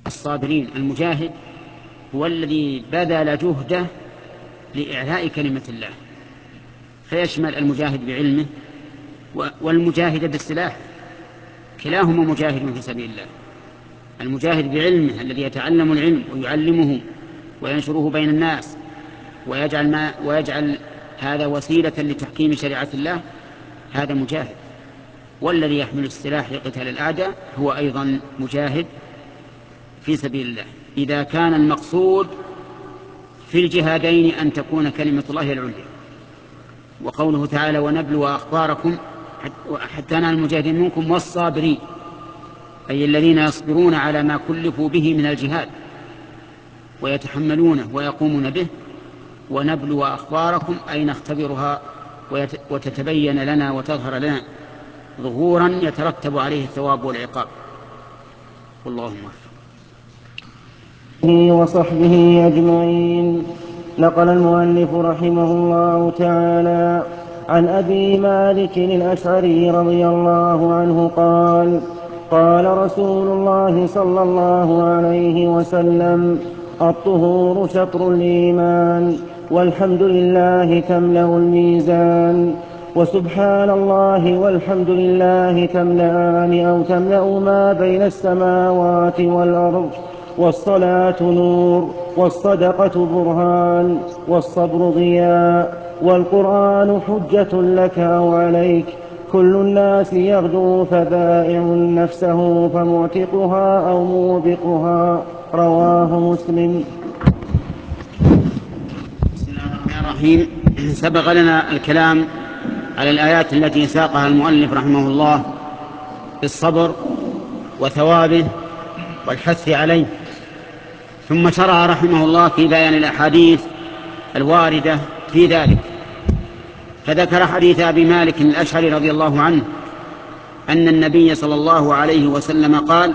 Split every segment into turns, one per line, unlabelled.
الصابرين. المجاهد هو الذي بذل جهده لإعلاء كلمة الله، فيشمل المجاهد بعلمه والمجاهد بالسلاح، كلاهما مجاهد في سبيل الله. المجاهد بعلمه الذي يتعلم العلم ويعلمه وينشره بين الناس ويجعل هذا وسيلة لتحكيم شريعة الله، هذا مجاهد. والذي يحمل السلاح لقتال الأعداء هو أيضا مجاهد في سبيل الله، إذا كان المقصود في الجهادين أن تكون كلمة الله العليا. وقوله تعالى ونبلو أخباركم حتى نال المجاهدين منكم والصابرين، أي الذين يصبرون على ما كلفوا به من الجهاد ويتحملونه ويقومون به. ونبلو أخباركم أي نختبرها وتتبين لنا وتظهر لنا ظهورا يترتب عليه الثواب والعقاب. والله
وصحبه أجمعين. نقل المؤلف رحمه الله تعالى عن أبي مالك الأشعري رضي الله عنه قال قال رسول الله صلى الله عليه وسلم الطهور شطر الإيمان والحمد لله تملأ الميزان وسبحان الله والحمد لله تملأان أو تملأ ما بين السماوات والأرض والصلاة نور والصدقة برهان والصبر ضياء والقرآن حجة لك أو عليك كل الناس يغدو فبائع نفسه فمعتقها أو موبقها. رواه مسلم.
بسم الله الرحمن الرحيم. سبق لنا الكلام على الآيات التي ساقها المؤلف رحمه الله بالصبر وثوابه والحث عليه، ثم شرع رحمه الله في بيان الأحاديث الواردة في ذلك، فذكر حديث أبي مالك الأشعري رضي الله عنه أن النبي صلى الله عليه وسلم قال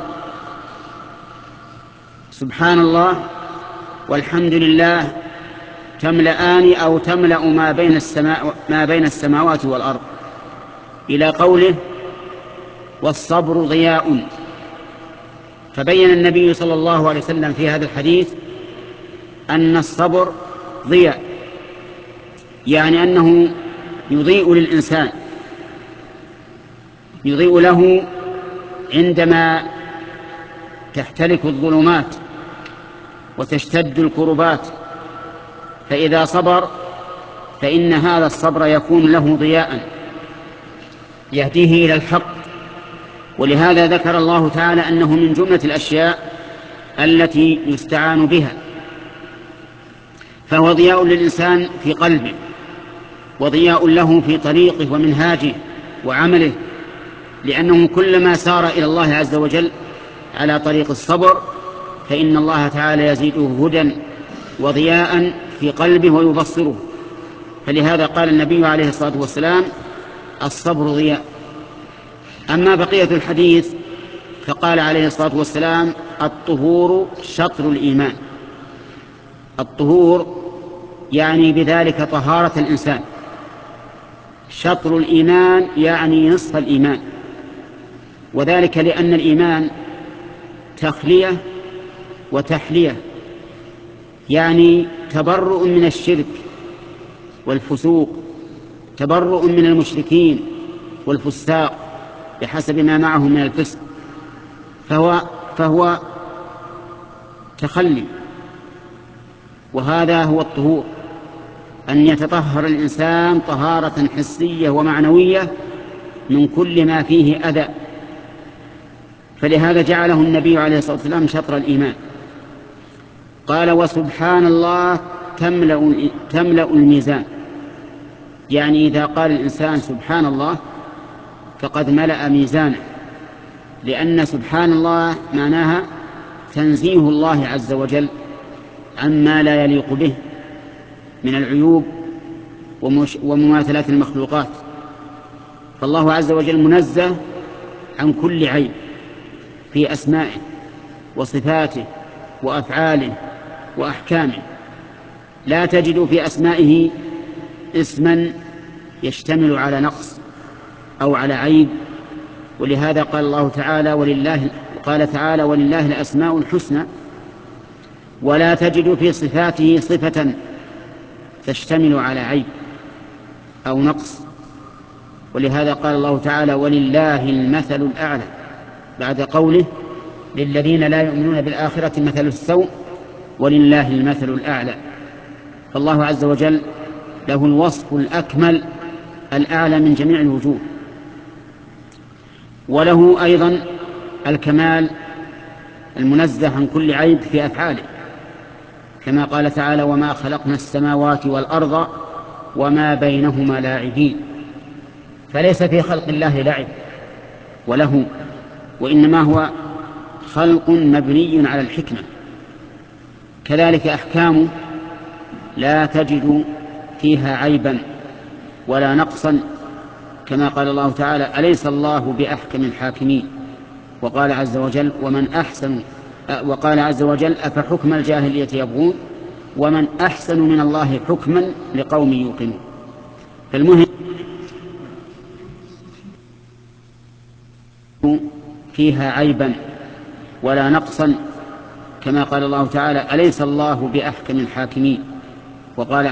سبحان الله والحمد لله تملأان أو تملأ ما بين السماوات والأرض، إلى قوله والصبر ضياء. فبين النبي صلى الله عليه وسلم في هذا الحديث أن الصبر ضياء، يعني أنه يضيء للإنسان، يضيء له عندما تحترق الظلمات وتشتد الكربات، فإذا صبر فإن هذا الصبر يكون له ضياء يهديه إلى الحق. ولهذا ذكر الله تعالى أنه من جملة الأشياء التي يستعان بها، فهو ضياء للإنسان في قلبه وضياء له في طريقه ومنهاجه وعمله، لأنه كلما سار إلى الله عز وجل على طريق الصبر فإن الله تعالى يزيده هدى وضياء في قلبه ويبصره. فلهذا قال النبي عليه الصلاة والسلام الصبر ضياء. أما بقية الحديث فقال عليه الصلاة والسلام الطهور شطر الإيمان. الطهور يعني بذلك طهارة الإنسان، شطر الإيمان يعني نصف الإيمان، وذلك لأن الإيمان تخلية وتحلية، يعني تبرؤ من الشرك والفسوق، تبرؤ من المشركين والفساق بحسب ما معه من الفسق، فهو تخلي. وهذا هو الطهور، أن يتطهر الإنسان طهارة حسية ومعنوية من كل ما فيه أذى. فلهذا جعله النبي عليه الصلاة والسلام شطر الإيمان. قال وسبحان الله تملأ الميزان، يعني إذا قال الإنسان سبحان الله فقد ملأ ميزانه، لأن سبحان الله معناها تنزيه الله عز وجل عما لا يليق به من العيوب ومماثلات المخلوقات. فالله عز وجل منزه عن كل عيب في أسمائه وصفاته وأفعاله وأحكامه، لا تجد في أسمائه اسما يشتمل على نقص أو على عيب. ولهذا قال الله تعالى قال تعالى ولله الأسماء الحسنى، ولا تجد في صفاته صفة تشتمل على عيب أو نقص. ولهذا قال الله تعالى ولله المثل الأعلى بعد قوله للذين لا يؤمنون بالآخرة مثل السوء ولله المثل الأعلى. فالله عز وجل له الوصف الأكمل الأعلى من جميع الوجوه، وله أيضا الكمال المنزه عن كل عيب في أفعاله، كما قال تعالى وما خلقنا السماوات والأرض وما بينهما لاعبين. فليس في خلق الله لعب وله، وإنما هو خلق مبني على الحكمة. كذلك أحكامه لا تجد فيها عيبا ولا نقصا، كما قال الله تعالى أليس الله بأحكم الحاكمين. وقال عز وجل وقال عز وجل أفحكم الجاهلية يبغون ومن أحسن من الله حكما لقوم يوقنون. فالمهم فيها عيبا ولا نقصا، كما قال الله تعالى أليس الله بأحكم الحاكمين. وقال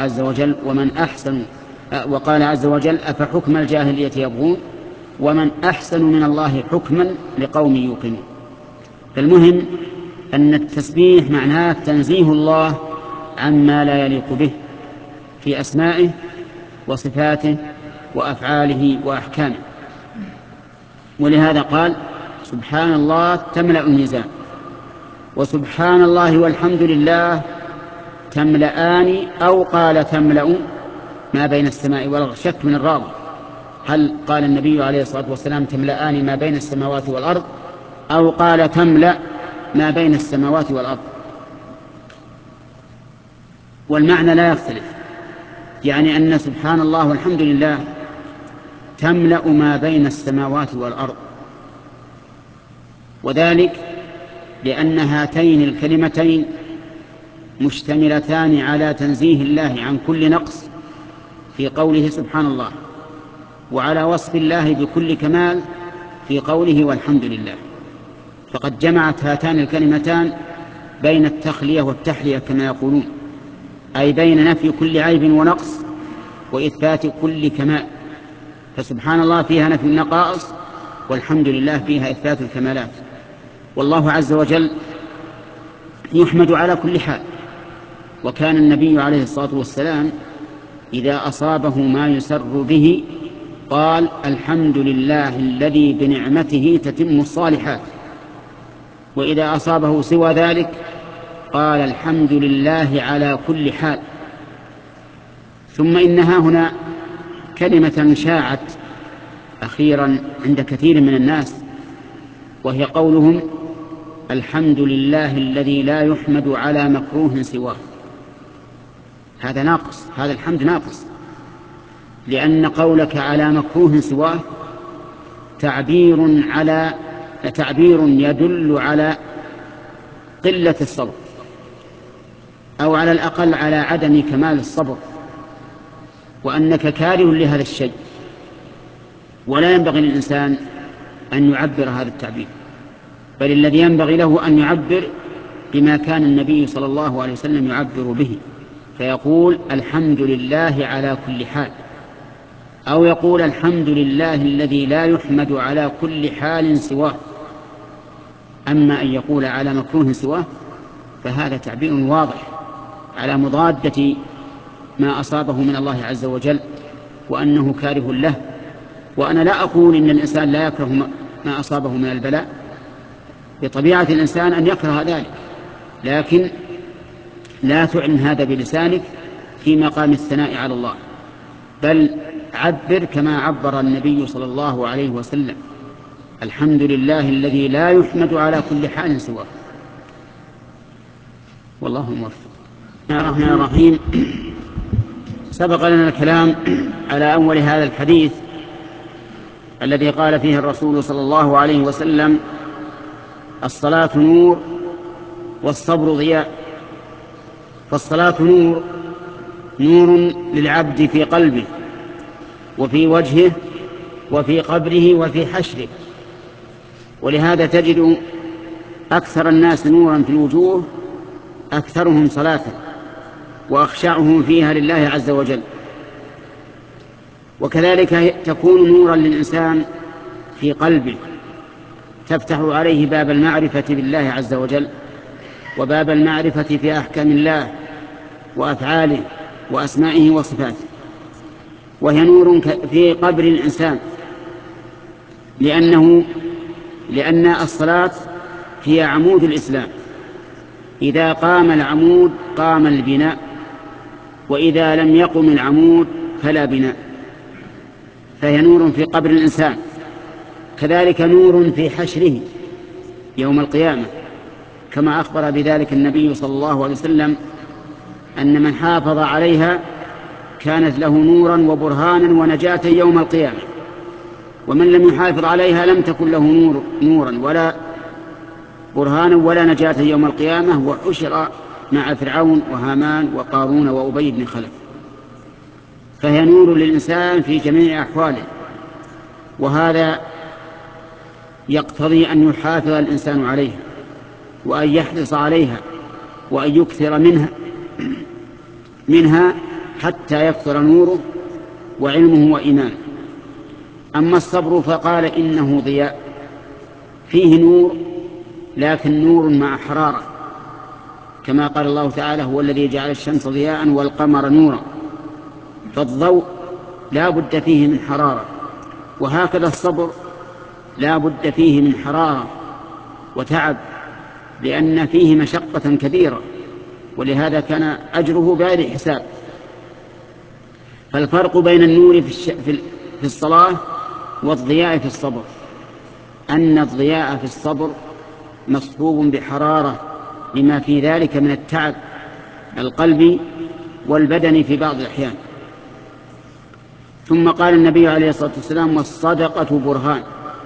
عز وجل أفحكم الجاهلية يبغون ومن أحسن من الله حكما لقوم يوقنون. فالمهم أن التسبيح معناه تنزيه الله عما لا يليق به في أسمائه وصفاته وأفعاله وأحكامه. ولهذا قال سبحان الله تملأ الميزان، وسبحان الله والحمد لله تملأان، أو قال تملأ ما بين السماء والأرض. شك من الراوي هل قال النبي عليه الصلاة والسلام تملأان ما بين السماوات والأرض أو قال تملأ ما بين السماوات والأرض، والمعنى لا يختلف، يعني أن سبحان الله والحمد لله تملأ ما بين السماوات والأرض. وذلك لأن هاتين الكلمتين مشتملتان على تنزيه الله عن كل نقص في قوله سبحان الله، وعلى وصف الله بكل كمال في قوله والحمد لله. فقد جمعت هاتان الكلمتان بين التخلية والتحلية كما يقولون، أي بين نفي كل عيب ونقص وإثبات كل كمال. فسبحان الله فيها نفي النقائص، والحمد لله فيها إثبات الكمالات. والله عز وجل يحمد على كل حال. وكان النبي عليه الصلاة والسلام إذا أصابه ما يسر به قال الحمد لله الذي بنعمته تتم الصالحات، وإذا أصابه سوى ذلك قال الحمد لله على كل حال. ثم إنها هنا كلمة شاعت أخيرا عند كثير من الناس، وهي قولهم الحمد لله الذي لا يحمد على مكروه سواه. هذا ناقص، هذا الحمد ناقص، لأن قولك على مكروه سواه تعبير يدل على قلة الصبر، أو على الأقل على عدم كمال الصبر، وأنك كاره لهذا الشيء. ولا ينبغي للإنسان أن يعبر هذا التعبير، بل الذي ينبغي له أن يعبر بما كان النبي صلى الله عليه وسلم يعبر به، فيقول الحمد لله على كل حال، أو يقول الحمد لله الذي لا يحمد على كل حال سواه. أما أن يقول على مكروه سواه فهذا تعبير واضح على مضادة ما أصابه من الله عز وجل، وأنه كاره له. وأنا لا أقول إن الإنسان لا يكره ما أصابه من البلاء، بطبيعة الإنسان أن يكره ذلك، لكن لا تعلن هذا بلسانك في مقام الثناء على الله، بل عبر كما عبر النبي صلى الله عليه وسلم الحمد لله الذي لا يحمد على كل حال سواه. والله موفق. بسم الله الرحمن الرحيم. سبق لنا الكلام على أول هذا الحديث الذي قال فيه الرسول صلى الله عليه وسلم الصلاة نور والصبر ضياء. فالصلاة نور للعبد في قلبه وفي وجهه وفي قبره وفي حشره. ولهذا تجد أكثر الناس نورا في الوجوه أكثرهم صلاة وأخشعهم فيها لله عز وجل. وكذلك تكون نورا للإنسان في قلبه، تفتح عليه باب المعرفة بالله عز وجل وباب المعرفة في أحكام الله وأفعاله وأسمائه وصفاته. وهي نور في قبر الإنسان، لأن الصلاة هي عمود الإسلام، إذا قام العمود قام البناء، وإذا لم يقم العمود فلا بناء. فهي نور في قبر الإنسان، كذلك نور في حشره يوم القيامة، كما أخبر بذلك النبي صلى الله عليه وسلم أن من حافظ عليها كانت له نورا وبرهانا ونجاة يوم القيامة، ومن لم يحافظ عليها لم تكن له نورا ولا برهانا ولا نجاة يوم القيامة، وحشر مع فرعون وهامان وقارون وأبي بن خلف. فهي نور للإنسان في جميع أحواله، وهذا يقتضي أن يحافظ الإنسان عليها وأن يحرص عليها وأن يكثر منها حتى يكثر نوره وعلمه وإيمانه. أما الصبر فقال إنه ضياء، فيه نور لكن نور مع حرارة، كما قال الله تعالى: هو الذي جعل الشمس ضياء والقمر نورا. فالضوء لا بد فيه من حرارة، وهكذا الصبر لا بد فيه من حرارة وتعب، لأن فيه مشقة كبيرة، ولهذا كان أجره بغير حساب. فالفرق بين النور في الصلاة والضياء في الصبر أن الضياء في الصبر مصحوب بحرارة لما في ذلك من التعب القلبي والبدني في بعض الأحيان. ثم قال النبي عليه الصلاة والسلام: والصدقة برهان.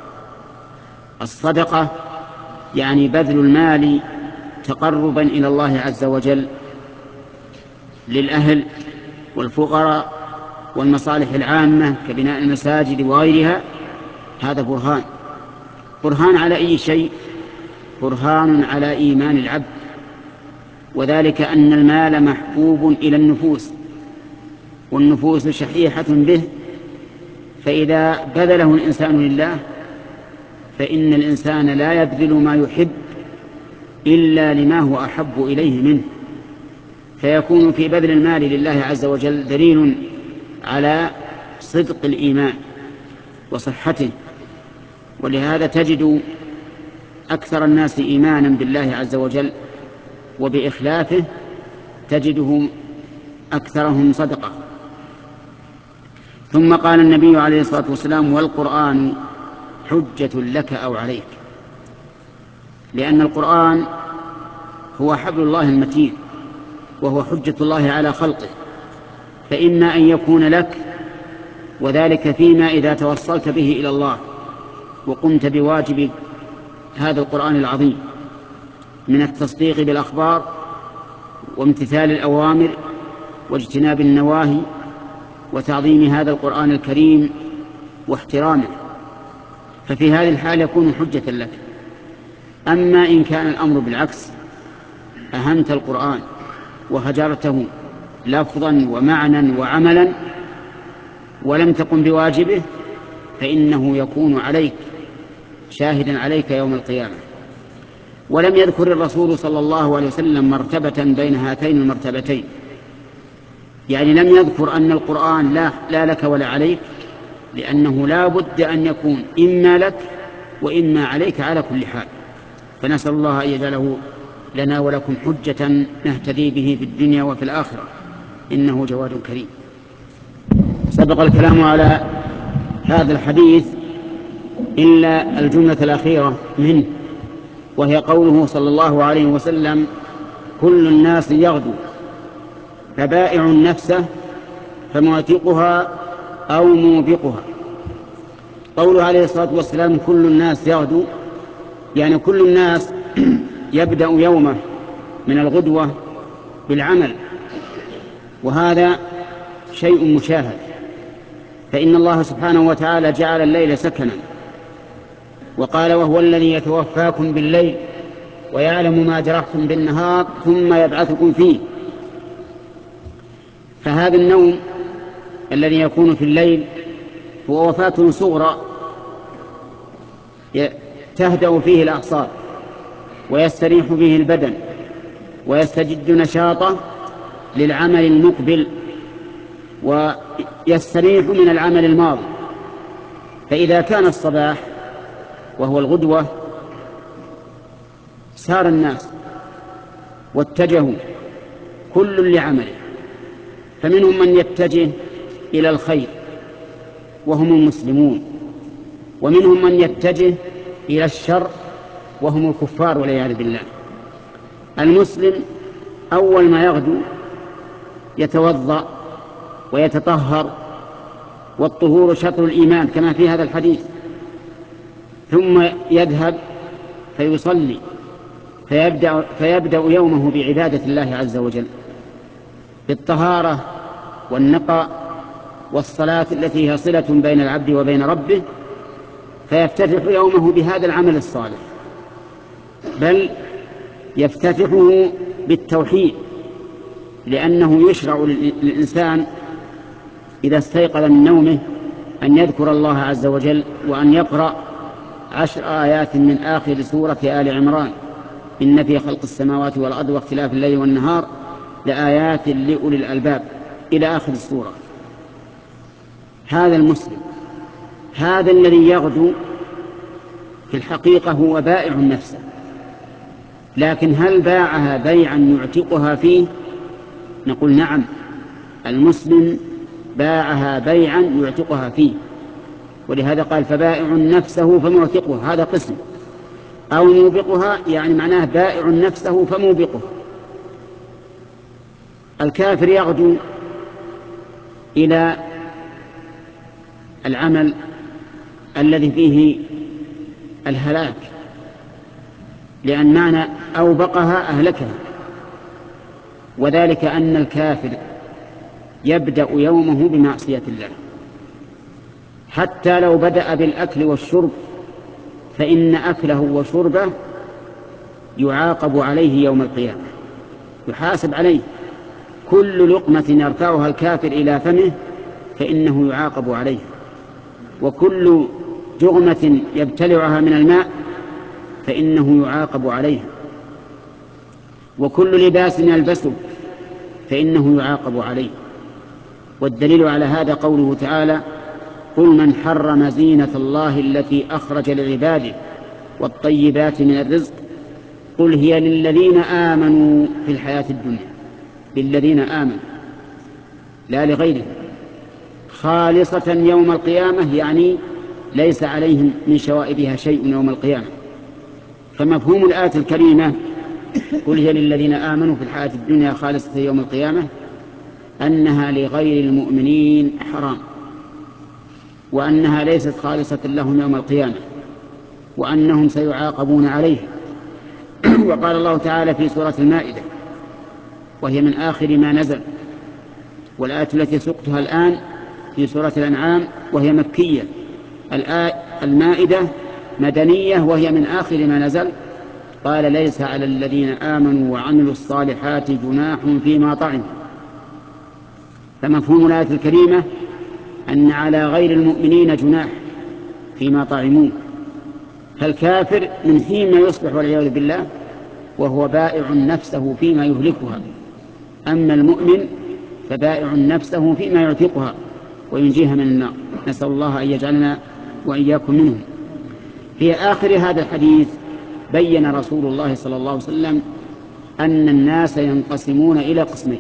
الصدقة يعني بذل المال تقربا إلى الله عز وجل للأهل والفقراء والمصالح العامة كبناء المساجد وغيرها، هذا برهان. برهان على أي شيء؟ برهان على إيمان العبد، وذلك أن المال محبوب إلى النفوس، والنفوس شحيحة به، فإذا بذله الإنسان لله فإن الإنسان لا يبذل ما يحب إلا لما هو أحب إليه منه، فيكون في بذل المال لله عز وجل دليل على صدق الإيمان وصحته. ولهذا تجد أكثر الناس إيمانا بالله عز وجل وبإخلافه تجده أكثرهم صدقة. ثم قال النبي عليه الصلاة والسلام: والقرآن حجة لك أو عليك. لأن القرآن هو حبل الله المتين، وهو حجة الله على خلقه، فإما أن يكون لك، وذلك فيما إذا توصلت به إلى الله وقمت بواجب هذا القرآن العظيم من التصديق بالأخبار وامتثال الأوامر واجتناب النواهي وتعظيم هذا القرآن الكريم واحترامه، ففي هذه الحال يكون حجة لك. أما إن كان الأمر بالعكس، أهنت القرآن وهجرته لفظا ومعنى وعملا ولم تقم بواجبه، فإنه يكون عليك شاهدا عليك يوم القيامة. ولم يذكر الرسول صلى الله عليه وسلم مرتبة بين هاتين المرتبتين، يعني لم يذكر أن القرآن لا لك ولا عليك، لأنه لا بد أن يكون إما لك وإما عليك على كل حال. فنسأل الله أن يجعله لنا ولكم حجة نهتدي به في الدنيا وفي الآخرة، إنه جواد كريم. سبق الكلام على هذا الحديث إلا الجملة الأخيرة منه، وهي قوله صلى الله عليه وسلم: كل الناس يغدو فبائع نفسه فمعتقها أو موبقها. قوله عليه الصلاة والسلام كل الناس يغدو، يعني كل الناس يبدأ يومه من الغدوة بالعمل، وهذا شيء مشاهد، فإن الله سبحانه وتعالى جعل الليل سكنا، وقال: وهو الذي يتوفاكم بالليل ويعلم ما جرحتم بالنهار ثم يبعثكم فيه. فهذا النوم الذي يكون في الليل هو وفاة صغرى تهدأ فيه الأعصاب ويستريح فيه البدن ويستجد نشاطه للعمل المقبل ويستريح من العمل الماضي. فإذا كان الصباح وهو الغدوة سار الناس واتجهوا كل لعمله، فمنهم من يتجه إلى الخير وهم المسلمون، ومنهم من يتجه إلى الشر وهم الكفار والعياذ بالله. المسلم أول ما يغدو يتوضأ ويتطهر، والطهور شطر الإيمان كما في هذا الحديث، ثم يذهب فيصلي فيبدأ يومه بعبادة الله عز وجل بالطهارة والنقاء والصلاة التي هي صلة بين العبد وبين ربه، فيفتتح يومه بهذا العمل الصالح، بل يفتتحه بالتوحيد، لأنه يشرع للإنسان إذا استيقظ من نومه أن يذكر الله عز وجل وأن يقرأ 10 آيات من آخر سورة آل عمران: إن في خلق السماوات والأرض واختلاف الليل والنهار لآيات لأولي الألباب إلى آخر السورة. هذا المسلم، هذا الذي يغدو في الحقيقة هو بائع نفسه، لكن هل باعها بيعا يعتقها فيه؟ نقول نعم، المسلم باعها بيعا يعتقها فيه، ولهذا قال فبائع نفسه فمعتقها، هذا قسم، أو موبقها، يعني معناه بائع نفسه فموبقه. الكافر يغدو إلى العمل الذي فيه الهلاك، لأن معنى أوبقها أهلكها، وذلك أن الكافر يبدأ يومه بمعصية الله، حتى لو بدأ بالأكل والشرب فإن أكله وشربه يعاقب عليه يوم القيامة، يحاسب عليه. كل لقمة يرفعها الكافر إلى فمه فإنه يعاقب عليه، وكل جغمة يبتلعها من الماء فإنه يعاقب عليها، وكل لباس يلبسه فإنه يعاقب عليه. والدليل على هذا قوله تعالى: قل من حرم زينة الله التي أخرج لعباده والطيبات من الرزق قل هي للذين آمنوا في الحياة الدنيا، للذين آمنوا لا لغيرهم، خالصة يوم القيامة، يعني ليس عليهم من شوائبها شيء يوم القيامة. فمفهوم الآية الكريمة قل هي للذين آمنوا في الحياة الدنيا خالصة يوم القيامة أنها لغير المؤمنين حرام، وأنها ليست خالصة لهم يوم القيامة، وأنهم سيعاقبون عليه. وقال الله تعالى في سورة المائدة وهي من آخر ما نزل، والآية التي سقتها الآن في سورة الأنعام وهي مكية، المائدة مدنية وهي من آخر ما نزل، قال ليس على الذين آمنوا وعملوا الصالحات جناح فيما طعموا. فمفهوم الآية الكريمة أن على غير المؤمنين جناح فيما طعموه، فالكافر من حين ما يصبح والعياذ بالله وهو بائع نفسه فيما يهلكها، أما المؤمن فبائع نفسه فيما يعتقها وينجيها من النار. نسأل الله أن يجعلنا وإياكم منهم. في آخر هذا الحديث بين رسول الله صلى الله عليه وسلم أن الناس ينقسمون إلى قسمين: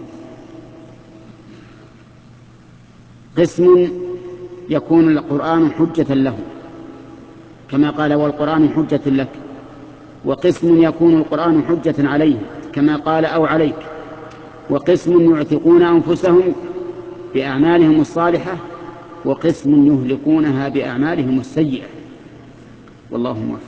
قسم يكون القرآن حجة له كما قال والقرآن حجة لك، وقسم يكون القرآن حجة عليه كما قال أو عليك، وقسم يعتقون أنفسهم بأعمالهم الصالحة، وقسم يهلكونها بأعمالهم السيئة. والله موفق.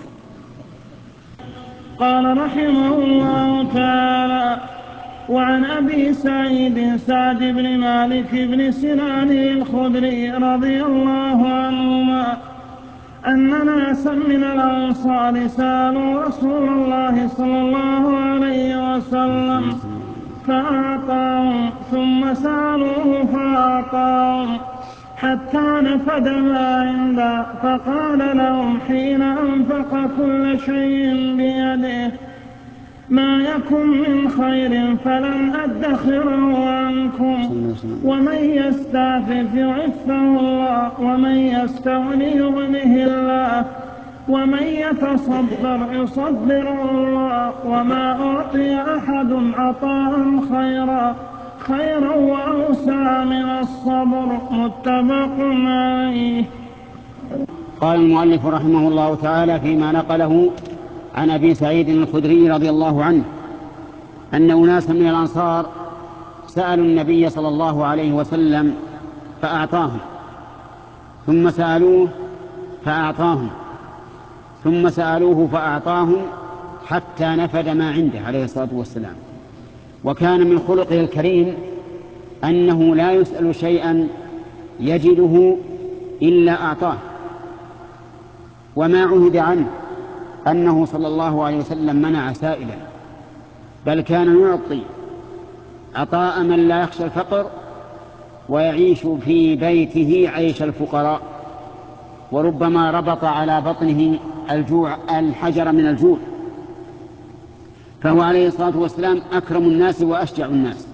قال رحمه الله تعالى: وعن أبي سعيد سعد بن مالك بن سنان الخدري رضي الله عنهما أن ناسا من الأنصار سألوا رسول الله صلى الله عليه وسلم فأعطاهم، ثم سألوه فأعطاهم حتى نفد ما عنده، فقال لهم حين أنفق كل شيء بيده: ما يكن من خير فلن أدخره عنكم، ومن يستعفف يعفه الله، ومن يستغني يغنه الله، ومن يتصبر يصبره الله، وما أعطي أحد عطاء خيرا وأوسع من الصبر. متفق عليه.
قال المؤلف رحمه الله تعالى فيما نقله عن أبي سعيد الخدري رضي الله عنه أن أناسا من الأنصار سألوا النبي صلى الله عليه وسلم فأعطاهم، ثم سألوه فأعطاهم، ثم سألوه فأعطاهم حتى نفد ما عنده عليه الصلاة والسلام. وكان من خلقه الكريم أنه لا يسأل شيئا يجده إلا أعطاه، وما عهد عنه أنه صلى الله عليه وسلم منع سائلا، بل كان يعطي عطاء من لا يخشى الفقر ويعيش في بيته عيش الفقراء، وربما ربط على بطنه الحجر من الجوع. فهو عليه الصلاة والسلام أكرم الناس وأشجع الناس.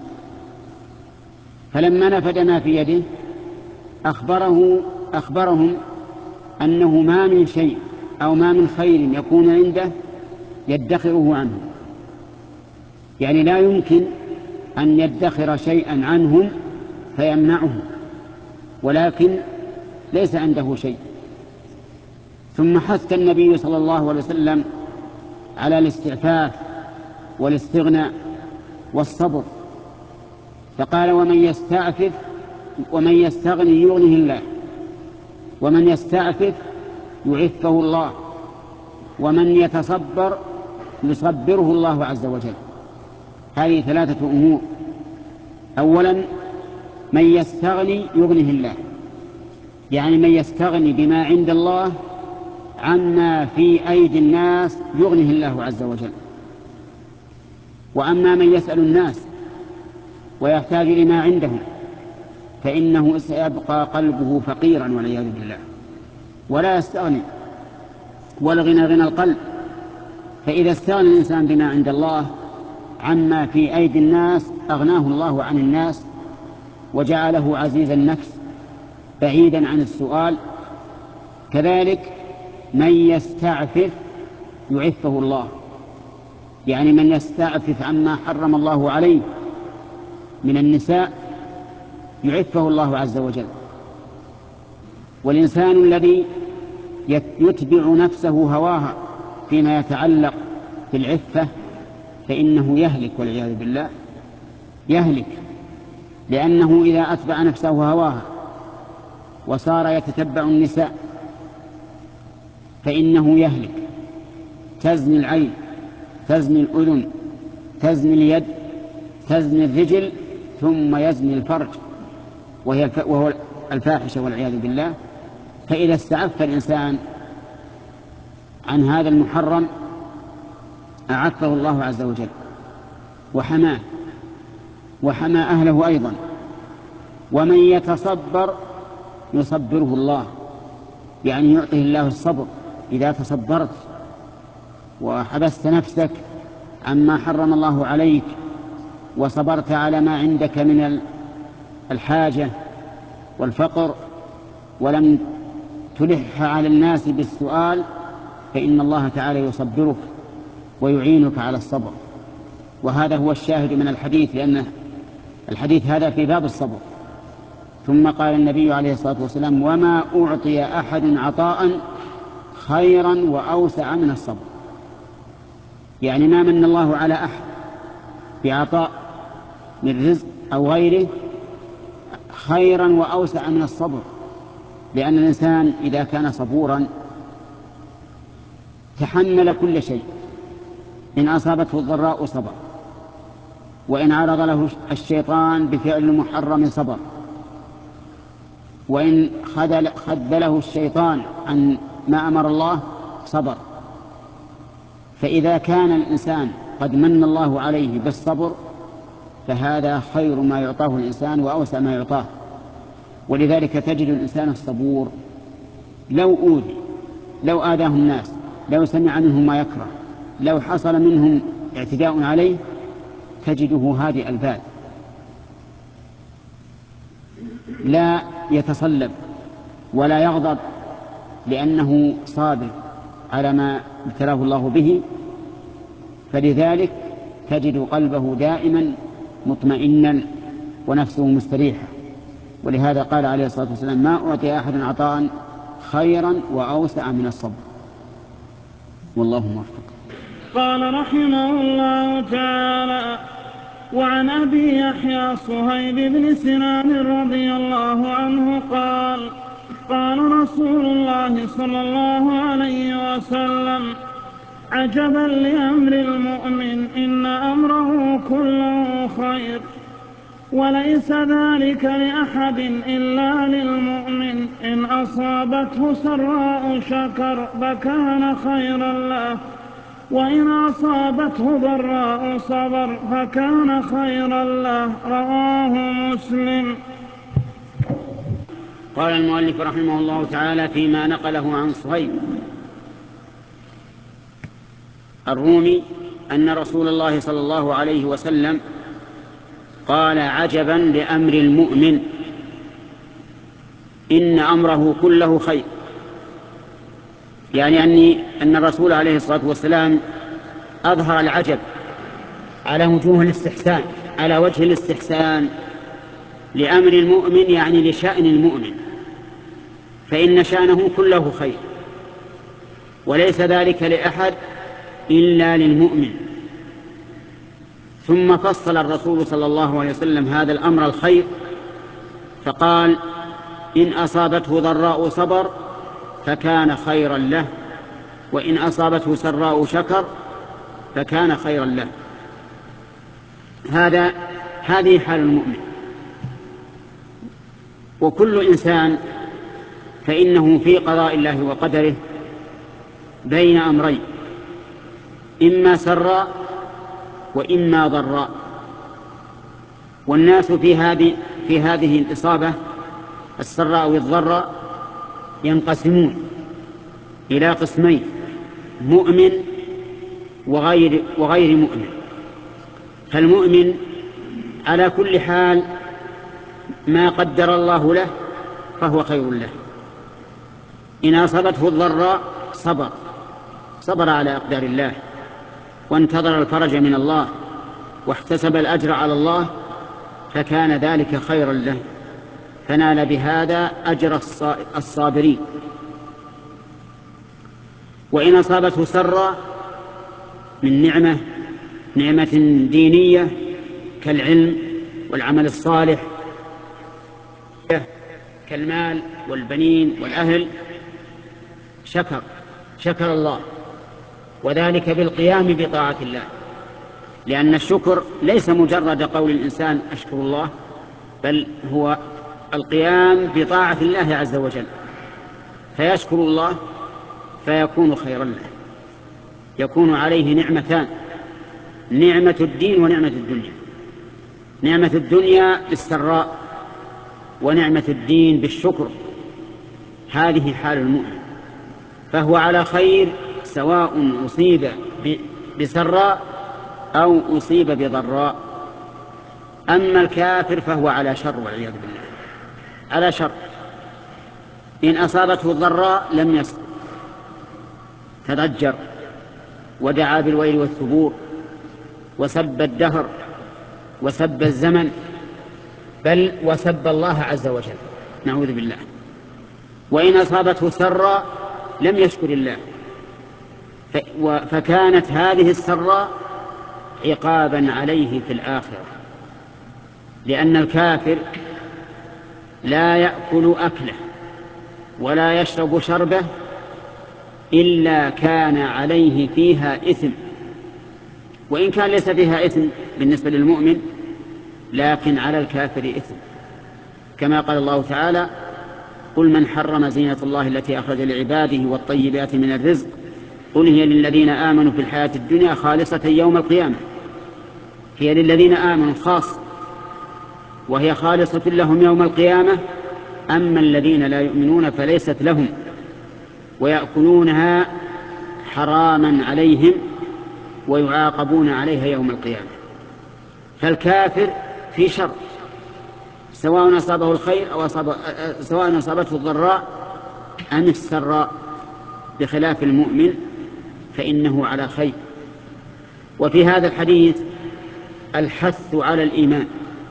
فلما نفد ما في يده أخبرهم أنه ما من شيء أو ما من خير يكون عنده يدخره عنه، يعني لا يمكن أن يدخر شيئا عنهم فيمنعه، ولكن ليس عنده شيء. ثم حث النبي صلى الله عليه وسلم على الاستعفاف والاستغناء والصبر، فقال: ومن يستغني يغنه الله، ومن يستعفف يعفه الله، ومن يتصبر يصبره الله عز وجل. هذه 3 أمور. أولا، من يستغني يغنه الله، يعني من يستغني بما عند الله عما في أيدي الناس يغنه الله عز وجل. وأما من يسأل الناس ويحتاج لما عندهم فإنه سيبقى قلبه فقيرا والعياذ بالله، ولا يستغني، والغنى غنى القلب. فإذا استغنى الإنسان بما عند الله عما في أيدي الناس أغناه الله عن الناس وجعله عزيز النفس بعيدا عن السؤال. كذلك من يستعفف يعفه الله، يعني من يستعفف عما حرم الله عليه من النساء يعفه الله عز وجل. والإنسان الذي يتبع نفسه هواها فيما يتعلق بالعفة فإنه يهلك والعياذ بالله، يهلك، لأنه إذا أتبع نفسه هواها وصار يتتبع النساء فإنه يهلك. تزني العين، تزني الأذن، تزني اليد، تزني الرجل، ثم يزني الفرج، وهو الفاحشة والعياذ بالله. فإذا استعف الإنسان عن هذا المحرم أعفه الله عز وجل وحمى أهله أيضا. ومن يتصبر يصبره الله، يعني يعطيه الله الصبر. إذا تصبرت وحبست نفسك عما حرم الله عليك وصبرت على ما عندك من الحاجة والفقر ولم تلح على الناس بالسؤال فإن الله تعالى يصبرك ويعينك على الصبر. وهذا هو الشاهد من الحديث، لأن الحديث هذا في باب الصبر. ثم قال النبي عليه الصلاة والسلام: وما أعطي أحد عطاء خيرا وأوسع من الصبر، يعني ما من الله على أحد بعطاء من رزق أو غيره خيرا وأوسع من الصبر، لأن الإنسان إذا كان صبورا تحمل كل شيء. إن أصابته الضراء صبر، وإن عرض له الشيطان بفعل محرم صبر، وإن خذله الشيطان عن ما أمر الله صبر. فإذا كان الإنسان قد من الله عليه بالصبر فهذا خير ما يعطاه الإنسان وأوسع ما يعطاه. ولذلك تجد الإنسان الصبور لو أوذي، لو آذاه الناس، لو سمع منهم ما يكره، لو حصل منهم اعتداء عليه، تجده هادئ البال، لا يتصلب ولا يغضب، لأنه صابر على ما ابتلاه الله به. فلذلك تجد قلبه دائما مطمئنا ونفسه مستريحة. ولهذا قال عليه الصلاة والسلام: ما أعطي أحد عطاء خيرا وأوسع من الصبر. والله موفق.
قال رحمه الله تعالى: وعن أبي يحيى صهيب بن سنان رضي الله عنه قال: قال رسول الله صلى الله عليه وسلم: عجبا لأمر المؤمن، إن أمره كله خير، وليس ذلك لأحد إلا للمؤمن، إن أصابته سراء شكر فكان خيرا له، وإن أصابته ضراء صبر فكان خيرا له. رواه مسلم.
قال المؤلف رحمه الله تعالى فيما نقله عن صهيب الرومي أن رسول الله صلى الله عليه وسلم قال: عجبا لأمر المؤمن، إن أمره كله خير. يعني أن الرسول عليه الصلاة والسلام أظهر العجب على وجوه الاستحسان، على وجه الاستحسان لأمر المؤمن، يعني لشأن المؤمن، فإن شأنه كله خير، وليس ذلك لأحد إلا للمؤمن. ثم فصل الرسول صلى الله عليه وسلم هذا الأمر الخير فقال: إن أصابته ضراء صبر فكان خيرا له، وإن أصابته سراء شكر فكان خيرا له. هذه حال المؤمن. وكل إنسان فإنه في قضاء الله وقدره بين أمرين: إما سراء وإما ضراء. والناس في هذه الإصابة السراء والضراء ينقسمون إلى قسمين: مؤمن وغير مؤمن. فالمؤمن على كل حال ما قدر الله له فهو خير له. إن أصابته الضراء صبر على أقدار الله، وانتظر الفرج من الله، واحتسب الأجر على الله، فكان ذلك خيرا له، فنال بهذا أجر الصابرين. وإن أصابته سرا من نعمة دينية كالعلم والعمل الصالح، كالمال والبنين والأهل، شكر الله، وذلك بالقيام بطاعة الله. لأن الشكر ليس مجرد قول الإنسان أشكر الله، بل هو القيام بطاعة الله عز وجل، فيشكر الله فيكون خيرا له، يكون عليه نعمتان: نعمة الدين ونعمة الدنيا. نعمة الدنيا بالسراء، ونعمة الدين بالشكر. هذه حال المؤمن، فهو على خير سواء أصيب بسراء أو أصيب بضراء. أما الكافر فهو على شر والعياذ بالله، على شر. إن أصابته الضراء لم يصبر، تضجر ودعا بالويل والثبور، وسب الدهر وسب الزمن، بل وسب الله عز وجل، نعوذ بالله. وإن أصابته سراء لم يشكر الله، فكانت هذه السراء عقابا عليه في الآخرة. لأن الكافر لا يأكل أكله ولا يشرب شربه إلا كان عليه فيها إثم، وإن كان ليس فيها إثم بالنسبة للمؤمن، لكن على الكافر إثم، كما قال الله تعالى: قل من حرم زينة الله التي أخرج لعباده والطيبات من الرزق قل هي للذين آمنوا في الحياة الدنيا خالصة يوم القيامة. هي للذين آمنوا خاص، وهي خالصة لهم يوم القيامة. أما الذين لا يؤمنون فليست لهم ويأكلونها حراما عليهم ويعاقبون عليها يوم القيامة. فالكافر في شر، سواء أصابه الخير أو سواء أصابته الضراء أم السراء، بخلاف المؤمن فإنه على خير. وفي هذا الحديث الحث على الإيمان،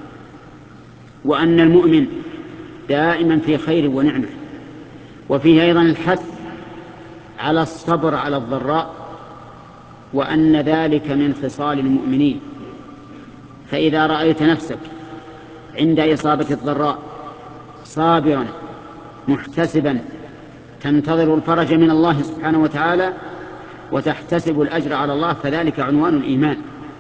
وأن المؤمن دائما في خير ونعمة. وفيه أيضا الحث على الصبر على الضراء، وأن ذلك من خصال المؤمنين. فإذا رأيت نفسك عند إصابة الضراء صابرا محتسبا تنتظر الفرج من الله سبحانه وتعالى وتحتسب الأجر على الله، فذلك عنوان الإيمان.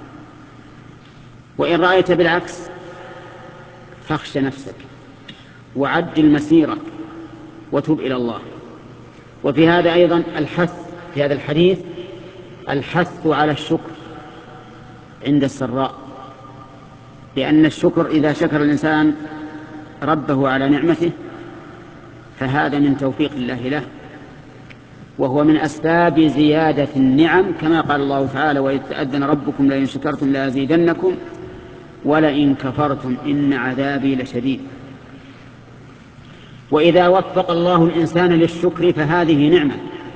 وإن رأيت بالعكس فاخش نفسك وعجل مسيرك وتب إلى الله. وفي هذا أيضا الحث، في هذا الحديث الحث على الشكر عند السراء، لأن الشكر إذا شكر الإنسان ربه على نعمته فهذا من توفيق الله له، وهو من أسباب زيادة النعم، كما قال الله تعالى وإذ تأذن ربكم لئن شكرتم لأزيدنكم ولئن كفرتم إن عذابي لشديد. وإذا وفق الله الإنسان للشكر فهذه نعمة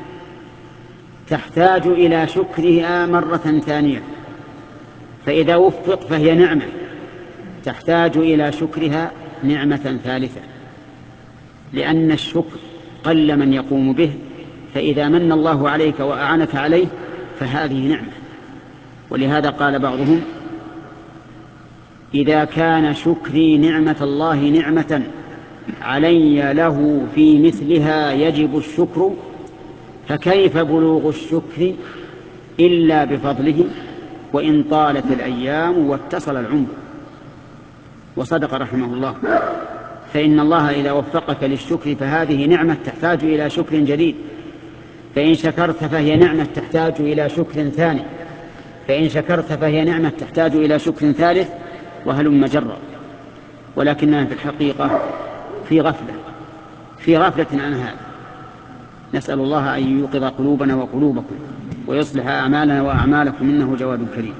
تحتاج إلى شكرها مرة ثانية، فإذا وفق فهي نعمة تحتاج إلى شكرها نعمة ثالثة، لأن الشكر قل من يقوم به، فإذا من الله عليك وأعنك عليه فهذه نعمة. ولهذا قال بعضهم إذا كان شكري نعمة الله نعمة علي له في مثلها يجب الشكر، فكيف بلوغ الشكر إلا بفضله وإن طالت الأيام واتصل العمر. وصدق رحمه الله، فإن الله إذا وفقك للشكر فهذه نعمة تحتاج إلى شكر جديد، فإن شكرت فهي نعمة تحتاج إلى شكر ثاني، فإن شكرت فهي نعمة تحتاج إلى شكر ثالث، وهلم جرا. ولكننا في الحقيقة في غفلة عن هذا. نسأل الله أن يوقظ قلوبنا وقلوبكم ويصلح أعمالنا وأعمالكم، إنه جواد كريم.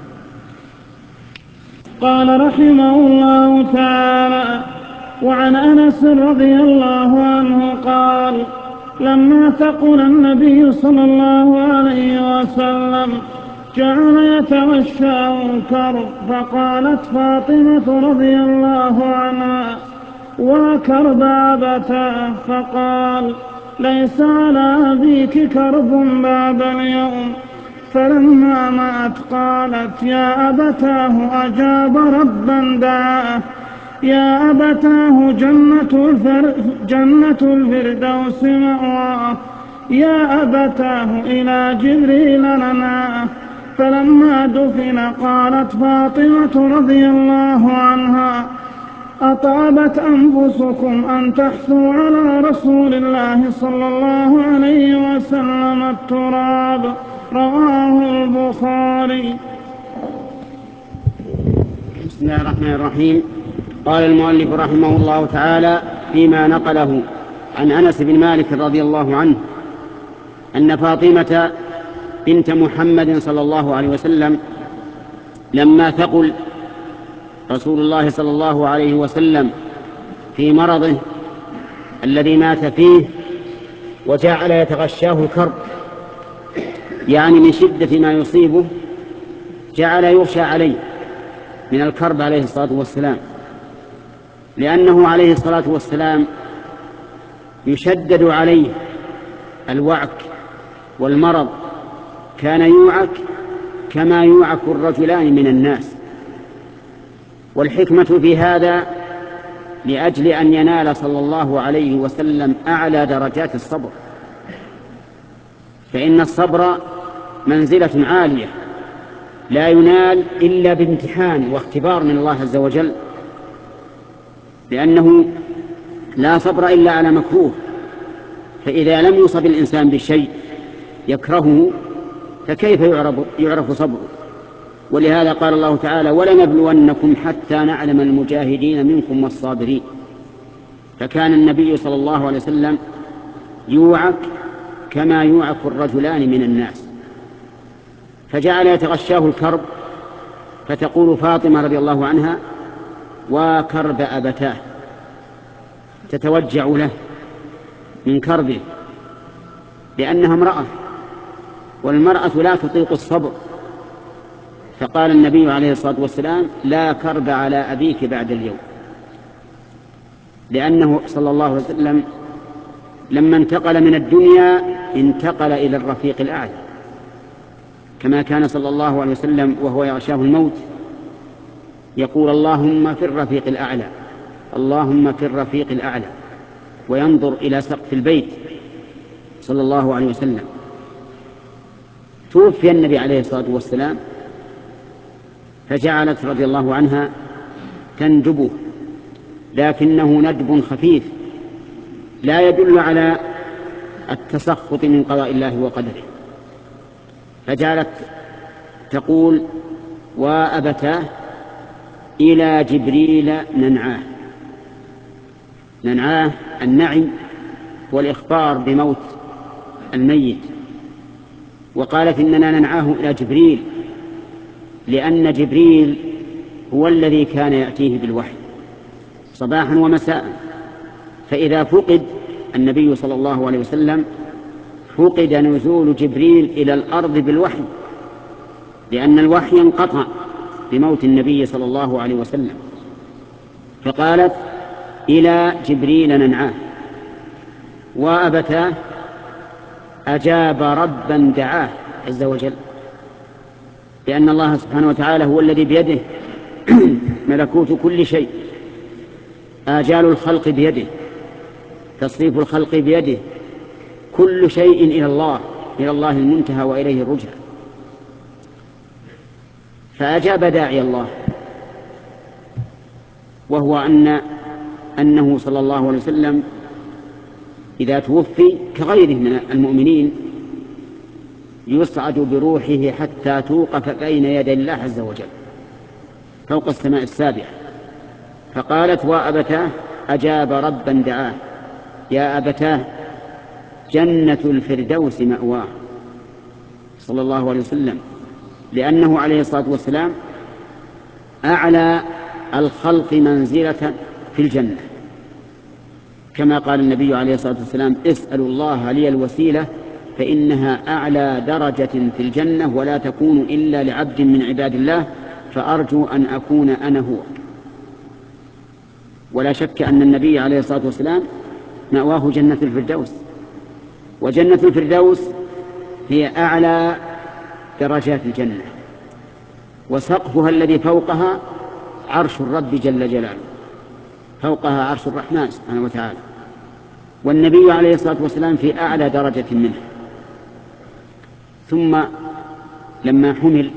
قال رحمه الله تعالى: وعن أنس رضي الله عنه قال: لما ثقل النبي صلى الله عليه وسلم جعل يتغشاه الكرب، فقالت فاطمة رضي الله عنها: وكرب أبتاه، فقال: ليس على أبيك كرب بعد اليوم. فلما مات قالت: يا أبتاه أجاب ربا دعاه، يا أبتاه جنة الفردوس مأواه، يا أبتاه إلى جبريل لنا. فلما دفن قالت فاطمة رضي الله عنها: أطابت أنفسكم أن تحثوا على رسول الله صلى الله عليه وسلم التراب. رواه البخاري.
بسم الله الرحمن الرحيم. قال المؤلف رحمه الله تعالى فيما نقله عن أنس بن مالك رضي الله عنه أن فاطمة بنت محمد صلى الله عليه وسلم لما ثقل رسول الله صلى الله عليه وسلم في مرضه الذي مات فيه وجعل يتغشاه الكرب، يعني من شدة ما يصيبه جعل يغشى عليه من الكرب عليه الصلاة والسلام، لأنه عليه الصلاة والسلام يشدد عليه الوعك والمرض، كان يوعك كما يوعك الرجلان من الناس. والحكمة في هذا لأجل أن ينال صلى الله عليه وسلم أعلى درجات الصبر، فإن الصبر منزلة عالية لا ينال إلا بامتحان واختبار من الله عز وجل، لأنه لا صبر إلا على مكروه، فإذا لم يصب الإنسان بشيء يكرهه فكيف يعرف صبره؟ ولهذا قال الله تعالى: ولنبلونكم حتى نعلم المجاهدين منكم والصابرين. فكان النبي صلى الله عليه وسلم يوعك كما يوعك الرجلان من الناس، فجعل يتغشاه الكرب، فتقول فاطمة رضي الله عنها: وكرب أبتاه، تتوجع له من كربه، لأنها امرأة، والمرأة لا تطيق الصبر. فقال النبي عليه الصلاة والسلام: لا كرب على أبيك بعد اليوم، لأنه صلى الله عليه وسلم لما انتقل من الدنيا انتقل إلى الرفيق الأعلى، كما كان صلى الله عليه وسلم وهو يغشاه الموت يقول: اللهم في الرفيق الأعلى، اللهم في الرفيق الأعلى، وينظر إلى سقف البيت صلى الله عليه وسلم. توفي النبي عليه الصلاة والسلام، فجعلت رضي الله عنها تندبه، لكنه ندب خفيف لا يدل على التسخط من قضاء الله وقدره، فجعلت تقول: وأبتاه إلى جبريل ننعاه. ننعاه النعي والإخبار بموت الميت، وقالت: إننا ننعاه إلى جبريل، لأن جبريل هو الذي كان يأتيه بالوحي صباحا ومساء، فإذا فقد النبي صلى الله عليه وسلم فقد نزول جبريل إلى الأرض بالوحي، لأن الوحي انقطع بموت النبي صلى الله عليه وسلم. فقالت: إلى جبريل ننعاه. وأبتاه أجاب ربا دعاه عز وجل، لأن الله سبحانه وتعالى هو الذي بيده ملكوت كل شيء، آجال الخلق بيده، تصريف الخلق بيده، كل شيء إلى الله المنتهى وإليه الرجع. فأجاب داعي الله، وهو أنه صلى الله عليه وسلم إذا توفي كغيره من المؤمنين يصعد بروحه حتى توقف بين يدي الله عز وجل فوق السماء السابعة. فقالت: وأبتاه أجاب ربا دعاه. يا أبتاه جنة الفردوس مأواه، صلى الله عليه وسلم، لأنه عليه الصلاة والسلام أعلى الخلق منزلة في الجنة، كما قال النبي عليه الصلاة والسلام: اسألوا الله لي الوسيلة فإنها أعلى درجة في الجنة ولا تكون إلا لعبد من عباد الله، فأرجو أن أكون أنا هو. ولا شك أن النبي عليه الصلاة والسلام مأواه جنة الفردوس، وجنة الفردوس هي أعلى درجات الجنة، وسقفها الذي فوقها عرش الرب جل جلاله، فوقها عرش الرحمن سبحانه وتعالى، والنبي عليه الصلاة والسلام في أعلى درجة منه. ثم لما حمل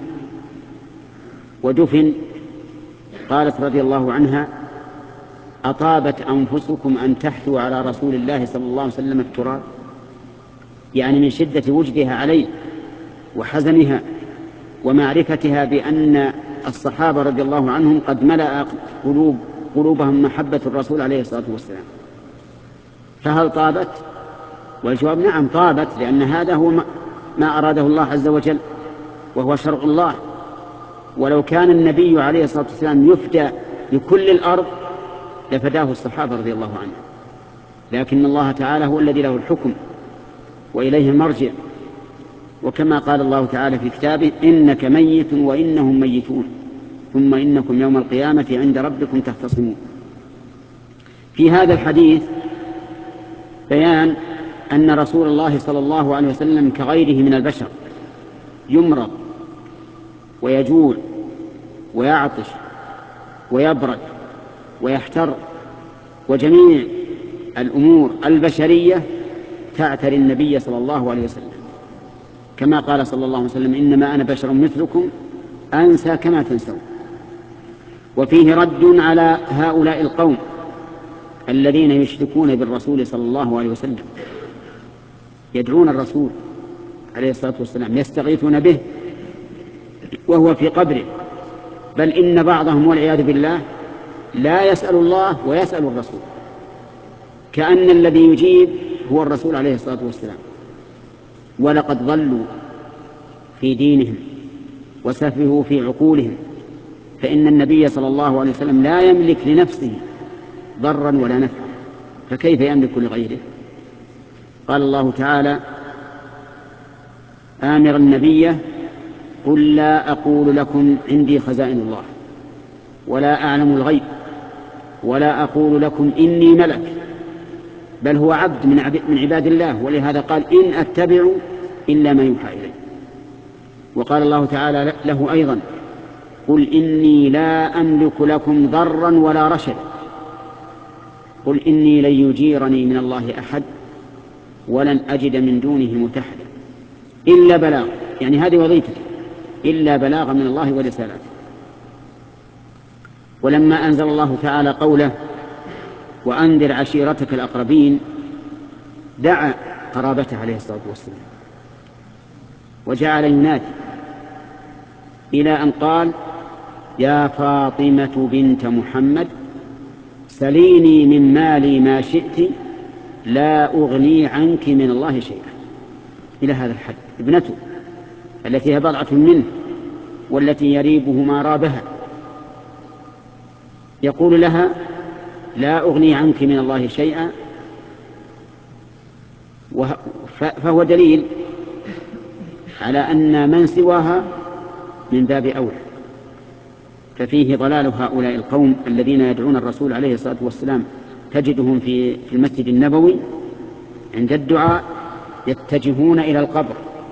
ودفن قالت رضي الله عنها: أطابت أنفسكم أن تحثوا على رسول الله صلى الله عليه وسلم التراب، يعني من شدة وجدها عليه وحزنها ومعرفتها بأن الصحابة رضي الله عنهم قد ملأ قلوبهم محبة الرسول عليه الصلاة والسلام. فهل طابت؟ والجواب: نعم طابت، لأن هذا هو ما أراده الله عز وجل، وهو شرع الله. ولو كان النبي عليه الصلاة والسلام يفدى لكل الأرض لفداه الصحابة رضي الله عنهم، لكن الله تعالى هو الذي له الحكم وإليه المرجع. وكما قال الله تعالى في كتابه: إنك ميت وإنهم ميتون ثم إنكم يوم القيامة عند ربكم تختصمون. في هذا الحديث بيان أن رسول الله صلى الله عليه وسلم كغيره من البشر يمرض ويجوع ويعطش ويبرد ويحتر، وجميع الأمور البشرية تعتري النبي صلى الله عليه وسلم، كما قال صلى الله عليه وسلم: إنما أنا بشر مثلكم أنسى كما تنسون. وفيه رد على هؤلاء القوم الذين يشركون بالرسول صلى الله عليه وسلم، يدعون الرسول عليه الصلاة والسلام، يستغيثون به وهو في قبره، بل إن بعضهم والعياذ بالله لا يسأل الله ويسأل الرسول، كأن الذي يجيب هو الرسول عليه الصلاة والسلام. ولقد ضلوا في دينهم وسفهوا في عقولهم، فإن النبي صلى الله عليه وسلم لا يملك لنفسه ضرا ولا نفعا، فكيف يملك لغيره؟ قال الله تعالى آمر النبي قل لا أقول لكم عندي خزائن الله ولا أعلم الغيب ولا أقول لكم إني ملك، بل هو عبد من عباد الله، ولهذا قال إن أتبع إلا ما يوحى إليه. وقال الله تعالى له أيضا قل إني لا أملك لكم ضرا ولا رشدا، قل إني لن يجيرني من الله أحد ولن أجد من دونه ملتحدا إلا بلاغ، يعني هذه وظيفته، إلا بلاغا من الله ورسالاته. ولما أنزل الله تعالى قوله وأنذر عشيرتك الأقربين دعا قرابته عليه الصلاة والسلام وجعل ينادي إلى أن قال يا فاطمة بنت محمد سليني من مالي ما شئت لا أغني عنك من الله شيئا، إلى هذا الحد. ابنته التي هي بضعة منه والتي يريبه ما رابها يقول لها لا أغني عنك من الله شيئا، فهو دليل على أن من سواها من باب أولى. ففيه ضلال هؤلاء القوم الذين يدعون الرسول عليه الصلاة والسلام، تجدهم في المسجد النبوي عند الدعاء يتجهون إلى القبر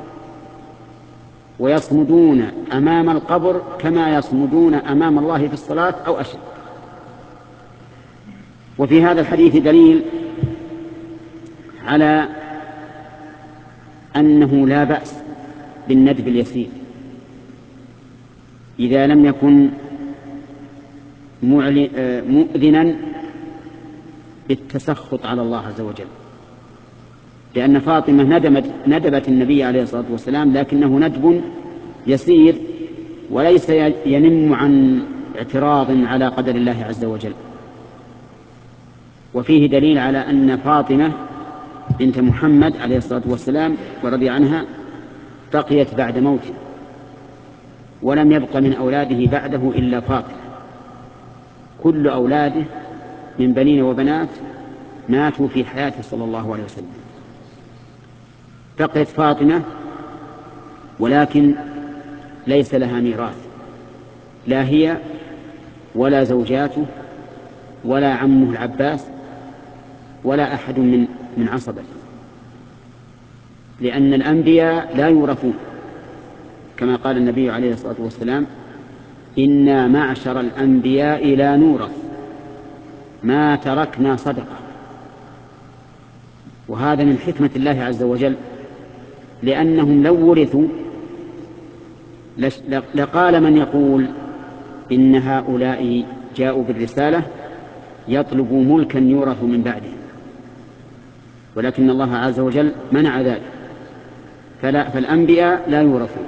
ويصمدون أمام القبر كما يصمدون أمام الله في الصلاة أو أشد. وفي هذا الحديث دليل على أنه لا بأس بالندب اليسير إذا لم يكن مؤذنا بالتسخط على الله عز وجل، لأن فاطمة ندبت النبي عليه الصلاة والسلام، لكنه ندب يسير وليس ينم عن اعتراض على قدر الله عز وجل. وفيه دليل على أن فاطمة بنت محمد عليه الصلاة والسلام ورضي عنها بقيت بعد موته، ولم يبق من أولاده بعده إلا فاطمة، كل أولاده من بنين وبنات ماتوا في حياته صلى الله عليه وسلم. بقيت فاطمة ولكن ليس لها ميراث، لا هي ولا زوجاته ولا عمه العباس ولا أحد من عصبته، لأن الأنبياء لا يورثون، كما قال النبي عليه الصلاة والسلام إنا معشر الأنبياء لا نورث ما تركنا صدقة. وهذا من حكمة الله عز وجل، لأنهم لو ورثوا لقال من يقول إن هؤلاء جاءوا بالرسالة يطلبوا ملكا يورث من بعدهم، ولكن الله عز وجل منع ذلك، فالأنبياء لا يورثون،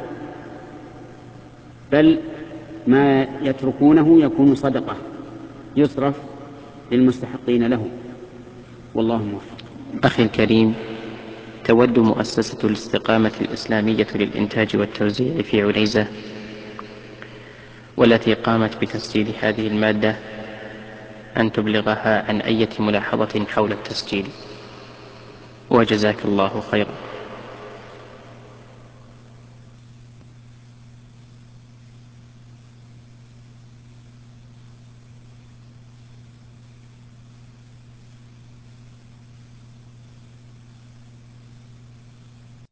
بل ما يتركونه يكون صدقة يصرف للمستحقين له، والله موفق.
أخي الكريم، تود مؤسسة الاستقامة الإسلامية للإنتاج والتوزيع في عنيزة، والتي قامت بتسجيل هذه المادة، أن تبلغها عن أي ملاحظة حول التسجيل، وجزاك الله خيرا.